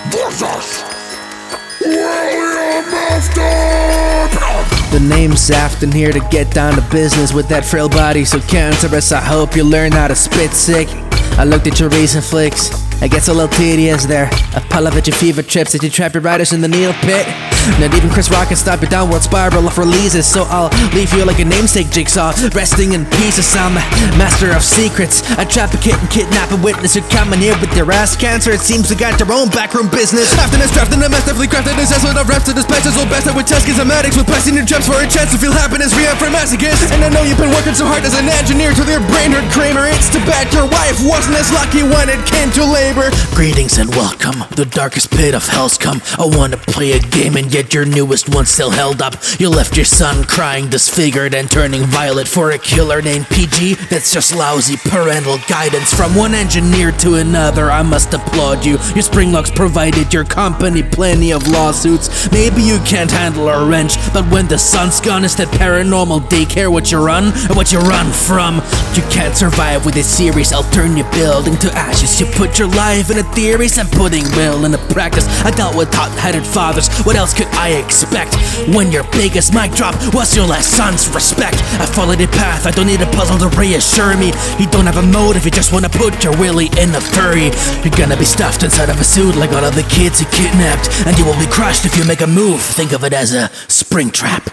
versus William Afton. The name's Afton, here to get down to business with that frail body so cancerous. I hope you learn how to spit sick. I looked at your recent flicks, it gets a little tedious there. A pile of your fever trips that you trap your riders in the Neil pit. Not even Chris Rock can stop your downward spiral of releases, so I'll leave you like a namesake jigsaw, resting in pieces. I'm a master of secrets. I trap a kid and kidnap a witness who come in here with their ass cancer. It seems they got their own backroom business. After this drafting a masterfully crafted assessment of reps to dispatch as well best with test schematics with passing your traps for a chance to feel happiness. Rehab for masochists. And I know you've been working so hard as an engineer till your brain hurt Kramer. It's too bad your wife wasn't as lucky when it came to labor. Greetings and welcome, the darkest pit of hell's come. I wanna play a game and yet your newest one still held up. You left your son crying disfigured and turning violet for a killer named PG. That's just lousy parental guidance from one engineer to another. I must applaud you. Your spring locks provided your company plenty of lawsuits. Maybe you can't handle a wrench, but when the sun's gone, is that paranormal daycare what you run or what you run from? You can't survive with this series. I'll turn your building to ashes. You put your life into theories and putting will into practice. I dealt with hot-headed fathers. What else could I expect? When your biggest mic drop was your last son's respect. I followed a path, I don't need a puzzle to reassure me. You don't have a motive, you just wanna put your willy in a furry. You're gonna be stuffed inside of a suit like all of the kids you kidnapped, and you will be crushed if you make a move. Think of it as a spring trap.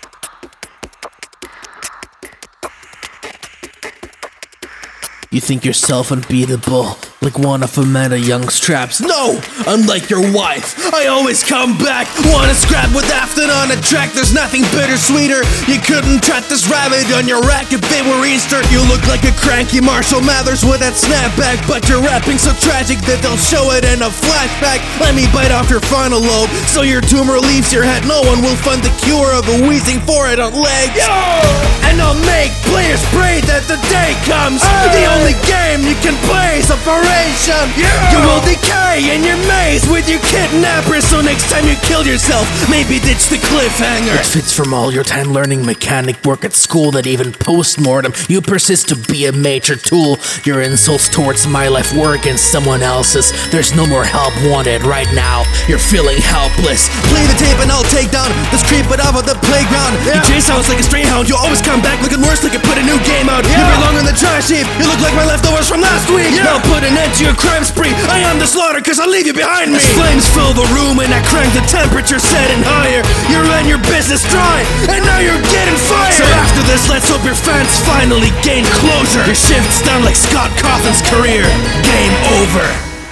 You think yourself unbeatable, like one of Amanda Young's traps. No! Unlike your wife, I always come back. Wanna scrap with Afton on a track, there's nothing bittersweeter. You couldn't trap this rabbit on your rack if it were Easter. You look like a cranky Marshall Mathers with that snapback, but you're rapping so tragic that they'll show it in a flashback. Let me bite off your frontal lobe so your tumor leaves your head. No one will fund the cure of a wheezing forehead on legs. Yo! And I'll make players pray that the day comes. The only game you can play is operation. You will decay in your maze with your kidnappers. So next time you kill yourself, maybe ditch the cliffhanger. It fits from all your time learning mechanic work at school that even post-mortem you persist to be a major tool. Your insults towards my life were against someone else's. There's no more help wanted right now. You're feeling helpless. Play the tape and I'll take down this creep it off of the playground. You chase sounds like a stray hound. You always come back looking worse, like you put a new game out. You belong in the trash heap. You look like my leftovers from last week. I'll put an end to your crime spree. I am the slaughter cause I'll leave you behind me. As flames fill the room and I crank the temperature setting higher. You ran your business dry and now you're getting fired. So after this, let's hope your fans finally gain closure. Your shift's done like Scott Cawthon's career. Game over.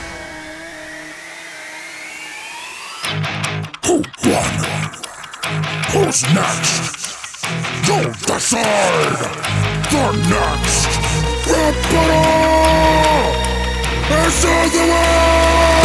Who won? Who's next? Don't decide. The next Emperor is on the way!